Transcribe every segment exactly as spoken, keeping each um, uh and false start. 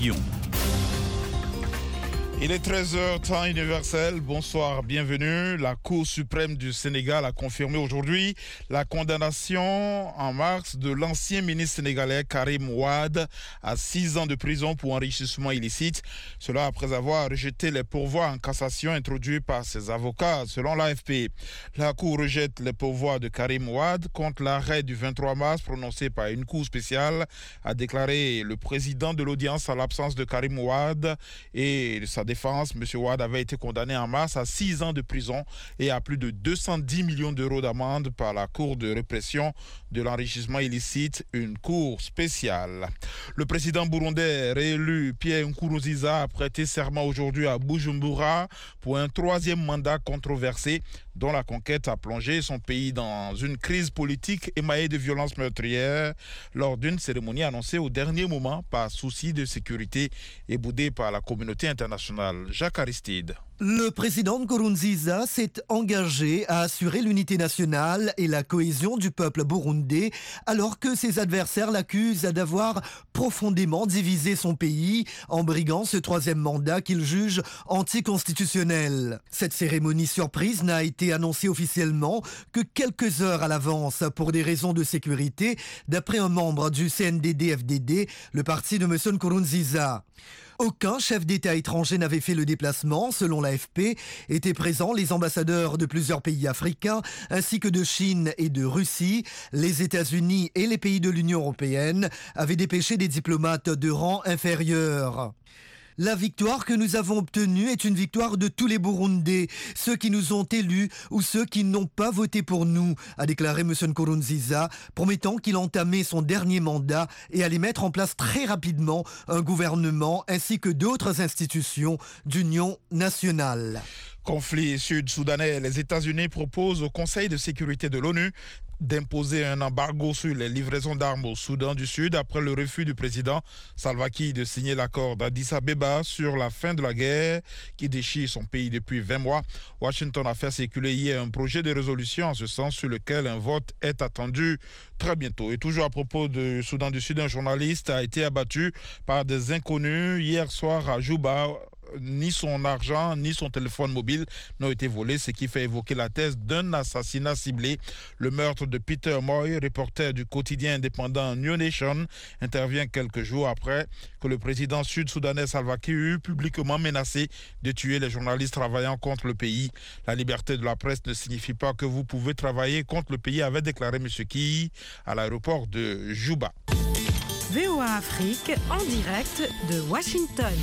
Lyon. Il est treize heures, temps universel. Bonsoir, bienvenue. La Cour suprême du Sénégal a confirmé aujourd'hui la condamnation en mars de l'ancien ministre sénégalais Karim Wade à six ans de prison pour enrichissement illicite. Cela après avoir rejeté les pourvois en cassation introduits par ses avocats, selon l'A F P. La Cour rejette les pourvois de Karim Wade contre l'arrêt du vingt-trois mars prononcé par une cour spéciale, a déclaré le président de l'audience à l'absence de Karim Wade et sa défense. M. Wade avait été condamné en mars à six ans de prison et à plus de deux cent dix millions d'euros d'amende par la Cour de répression de l'enrichissement illicite, une cour spéciale. Le président burundais réélu Pierre Nkurunziza a prêté serment aujourd'hui à Bujumbura pour un troisième mandat controversé dont la conquête a plongé son pays dans une crise politique émaillée de violences meurtrières lors d'une cérémonie annoncée au dernier moment par souci de sécurité et boudée par la communauté internationale. Jacques Aristide. Le président Nkurunziza s'est engagé à assurer l'unité nationale et la cohésion du peuple burundais alors que ses adversaires l'accusent d'avoir profondément divisé son pays en briguant ce troisième mandat qu'il juge anticonstitutionnel. Cette cérémonie surprise n'a été annoncée officiellement que quelques heures à l'avance pour des raisons de sécurité, d'après un membre du C N D D F D D, le parti de M. Nkurunziza. Aucun chef d'État étranger n'avait fait le déplacement, selon l'A F P. Étaient présents les ambassadeurs de plusieurs pays africains, ainsi que de Chine et de Russie. Les États-Unis et les pays de l'Union européenne avaient dépêché des diplomates de rang inférieur. La victoire que nous avons obtenue est une victoire de tous les Burundais, ceux qui nous ont élus ou ceux qui n'ont pas voté pour nous, a déclaré M. Nkurunziza, promettant qu'il entamait son dernier mandat et allait mettre en place très rapidement un gouvernement ainsi que d'autres institutions d'union nationale. Conflit sud-soudanais, les États-Unis proposent au Conseil de sécurité de l'ONU d'imposer un embargo sur les livraisons d'armes au Soudan du Sud après le refus du président Salva Kiir de signer l'accord d'Addis Abeba sur la fin de la guerre qui déchire son pays depuis vingt mois. Washington a fait circuler hier un projet de résolution en ce sens sur lequel un vote est attendu très bientôt. Et toujours à propos du Soudan du Sud, un journaliste a été abattu par des inconnus hier soir à Juba. Ni son argent, ni son téléphone mobile n'ont été volés, ce qui fait évoquer la thèse d'un assassinat ciblé. Le meurtre de Peter Moy, reporter du quotidien indépendant New Nation, intervient quelques jours après que le président sud-soudanais Salva Kiir eut publiquement menacé de tuer les journalistes travaillant contre le pays. La liberté de la presse ne signifie pas que vous pouvez travailler contre le pays, avait déclaré M. Kiir à l'aéroport de Juba. V O A Afrique en direct de Washington.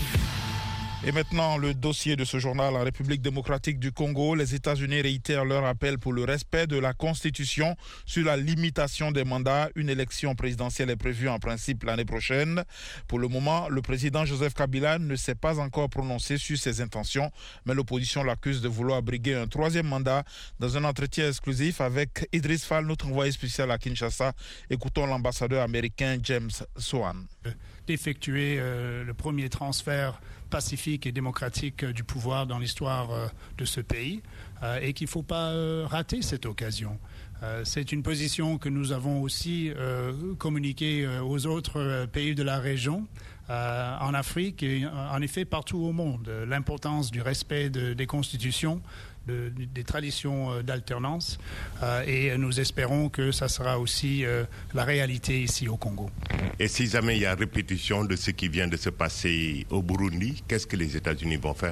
Et maintenant, le dossier de ce journal, la République démocratique du Congo. Les États-Unis réitèrent leur appel pour le respect de la Constitution sur la limitation des mandats. Une élection présidentielle est prévue en principe l'année prochaine. Pour le moment, le président Joseph Kabila ne s'est pas encore prononcé sur ses intentions, mais l'opposition l'accuse de vouloir briguer un troisième mandat. Dans un entretien exclusif avec Idriss Fall, notre envoyé spécial à Kinshasa, écoutons l'ambassadeur américain James Swan. D'effectuer euh, le premier transfert pacifique et démocratique euh, du pouvoir dans l'histoire euh, de ce pays euh, et qu'il ne faut pas euh, rater cette occasion. Euh, c'est une position que nous avons aussi euh, communiquée euh, aux autres euh, pays de la région, euh, en Afrique et en effet partout au monde. L'importance du respect de, des constitutions, de, des traditions euh, d'alternance euh, et nous espérons que ça sera aussi euh, la réalité ici au Congo. Et si jamais il y a répétition de ce qui vient de se passer au Burundi, qu'est-ce que les États-Unis vont faire ?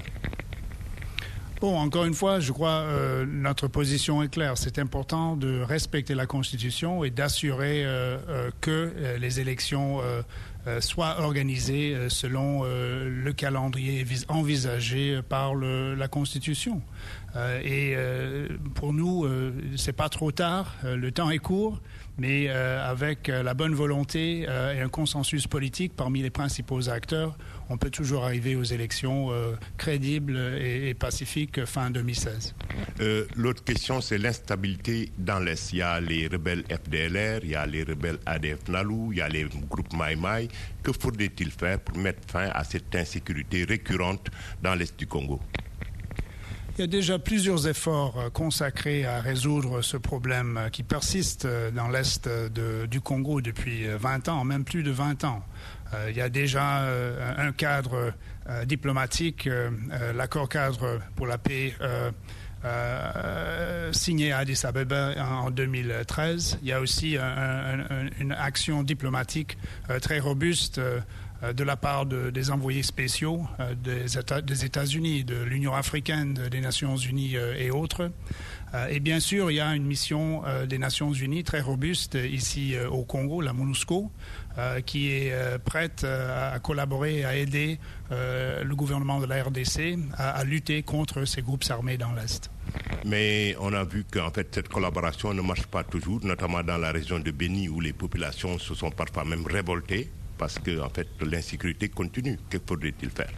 Bon, encore une fois, je crois euh, notre position est claire. C'est important de respecter la Constitution et d'assurer euh, euh, que euh, les élections euh, euh, soient organisées euh, selon euh, le calendrier envisagé par le, la Constitution. Euh, et euh, pour nous, euh, c'est pas trop tard. Euh, le temps est court, mais euh, avec euh, la bonne volonté euh, et un consensus politique parmi les principaux acteurs, on peut toujours arriver aux élections euh, crédibles et, et pacifiques fin deux mille seize. Euh, l'autre question, c'est l'instabilité dans l'Est. Il y a les rebelles F D L R, il y a les rebelles A D F Nalu, il y a les groupes Maï Maï. Que faudrait-il faire pour mettre fin à cette insécurité récurrente dans l'Est du Congo ? Il y a déjà plusieurs efforts consacrés à résoudre ce problème qui persiste dans l'Est de, du Congo depuis vingt ans, même plus de vingt ans. Euh, il y a déjà euh, un cadre euh, diplomatique, euh, euh, l'accord cadre pour la paix euh, euh, signé à Addis Abeba en deux mille treize. Il y a aussi un, un, une action diplomatique euh, très robuste euh, de la part de, des envoyés spéciaux euh, des, États, des États-Unis, de l'Union africaine, des Nations unies euh, et autres. Euh, et bien sûr, il y a une mission euh, des Nations unies très robuste ici euh, au Congo, la MONUSCO, euh, qui est euh, prête euh, à collaborer, à aider euh, le gouvernement de la R D C à, à lutter contre ces groupes armés dans l'Est. Mais on a vu qu'en fait cette collaboration ne marche pas toujours, notamment dans la région de Béni où les populations se sont parfois même révoltées parce que en fait l'insécurité continue. Que faudrait-il faire?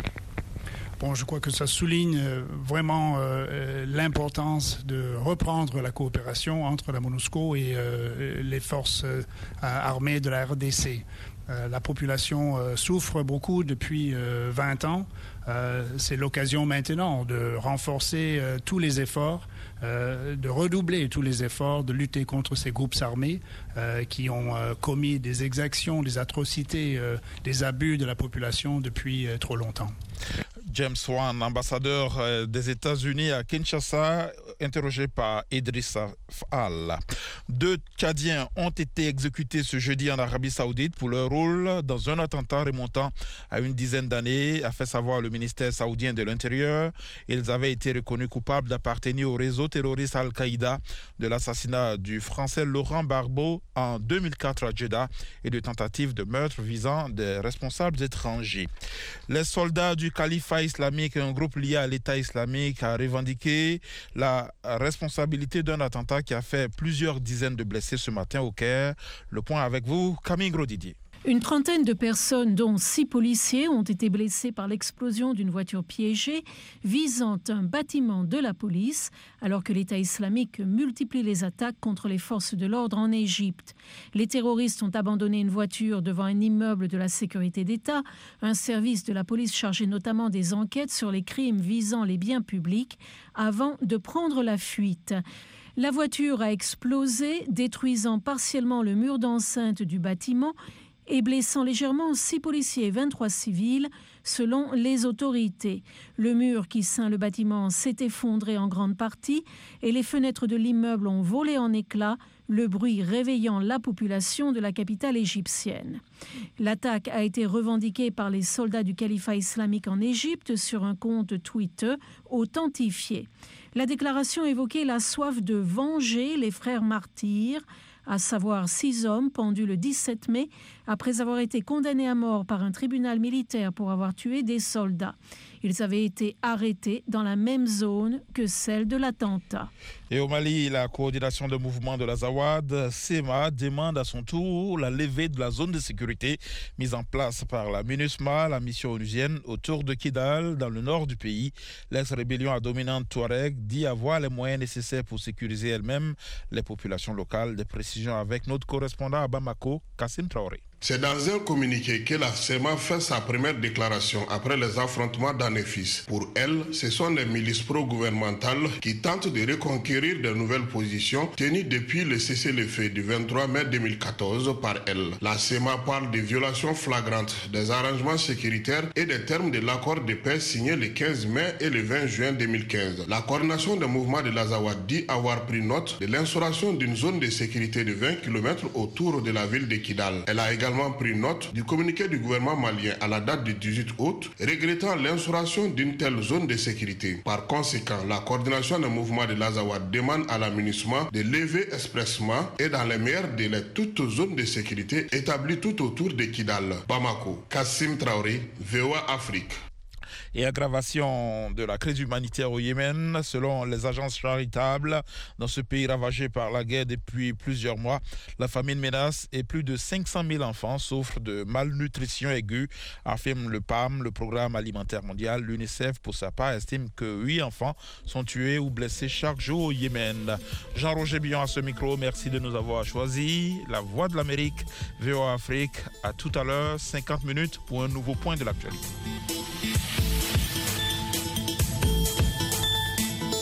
Bon, je crois que ça souligne vraiment euh, l'importance de reprendre la coopération entre la MONUSCO et euh, les forces euh, armées de la R D C. Euh, la population euh, souffre beaucoup depuis euh, vingt ans. Euh, c'est l'occasion maintenant de renforcer euh, tous les efforts, euh, de redoubler tous les efforts, de lutter contre ces groupes armés euh, qui ont euh, commis des exactions, des atrocités, euh, des abus de la population depuis euh, trop longtemps. James Wan, ambassadeur des États-Unis à Kinshasa, interrogé par Idrissa Fall. Deux Tchadiens ont été exécutés ce jeudi en Arabie Saoudite pour leur rôle dans un attentat remontant à une dizaine d'années, a fait savoir le ministère saoudien de l'Intérieur. Ils avaient été reconnus coupables d'appartenir au réseau terroriste Al-Qaïda, de l'assassinat du Français Laurent Barbeau en deux mille quatre à Jeddah et de tentatives de meurtre visant des responsables étrangers. Les soldats du califat islamique, un groupe lié à l'État islamique, a revendiqué la responsabilité d'un attentat qui a fait plusieurs dizaines de blessés ce matin au Caire. Le point avec vous, Camille Grosdidier. Une trentaine de personnes, dont six policiers, ont été blessés par l'explosion d'une voiture piégée visant un bâtiment de la police, alors que l'État islamique multiplie les attaques contre les forces de l'ordre en Égypte. Les terroristes ont abandonné une voiture devant un immeuble de la sécurité d'État, un service de la police chargé notamment des enquêtes sur les crimes visant les biens publics, avant de prendre la fuite. La voiture a explosé, détruisant partiellement le mur d'enceinte du bâtiment et blessant légèrement six policiers et vingt-trois civils, selon les autorités. Le mur qui ceint le bâtiment s'est effondré en grande partie et les fenêtres de l'immeuble ont volé en éclats, le bruit réveillant la population de la capitale égyptienne. L'attaque a été revendiquée par les soldats du califat islamique en Égypte sur un compte Twitter authentifié. La déclaration évoquait la soif de venger les frères martyrs, à savoir six hommes pendus le dix-sept mai après avoir été condamnés à mort par un tribunal militaire pour avoir tué des soldats. Ils avaient été arrêtés dans la même zone que celle de l'attentat. Et au Mali, la coordination de mouvement de l'Azawad, S E M A, demande à son tour la levée de la zone de sécurité mise en place par la MINUSMA, la mission onusienne, autour de Kidal, dans le nord du pays. L'ex-rébellion à dominante Touareg dit avoir les moyens nécessaires pour sécuriser elle-même les populations locales. Des précisions avec notre correspondant à Bamako, Kassim Traoré. C'est dans un communiqué que la S E M A fait sa première déclaration après les affrontements d'Anefis. Pour elle, ce sont les milices pro-gouvernementales qui tentent de reconquérir de nouvelles positions tenues depuis le cessez-le-feu du vingt-trois mai deux mille quatorze par elle. La S E M A parle de violations flagrantes des arrangements sécuritaires et des termes de l'accord de paix signé le quinze mai et le vingt juin deux mille quinze. La coordination des mouvements de l'Azawad dit avoir pris note de l'instauration d'une zone de sécurité de vingt kilomètres autour de la ville de Kidal. Elle a également pris note du communiqué du gouvernement malien à la date du dix-huit août, regrettant l'instauration d'une telle zone de sécurité. Par conséquent, la coordination des mouvements de l'Azawad demande à la MINUSMA de lever expressément et dans les meilleurs délais toute zone de sécurité établie tout autour de Kidal. Bamako, Kassim Traoré, V O A Afrique. Et aggravation de la crise humanitaire au Yémen, selon les agences charitables. Dans ce pays ravagé par la guerre depuis plusieurs mois, la famine menace et plus de cinq cent mille enfants souffrent de malnutrition aiguë, affirme le P A M, le Programme alimentaire mondial. L'UNICEF, pour sa part, estime que huit enfants sont tués ou blessés chaque jour au Yémen. Jean-Roger Billon à ce micro, merci de nous avoir choisis. La Voix de l'Amérique, V O A Afrique, à tout à l'heure, cinquante minutes pour un nouveau point de l'actualité.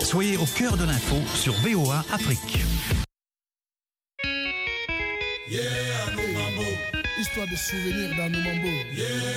Soyez au cœur de l'info sur V O A Afrique. Yeah, nos mambo. Histoire de souvenirs dans nos mambo. Yeah.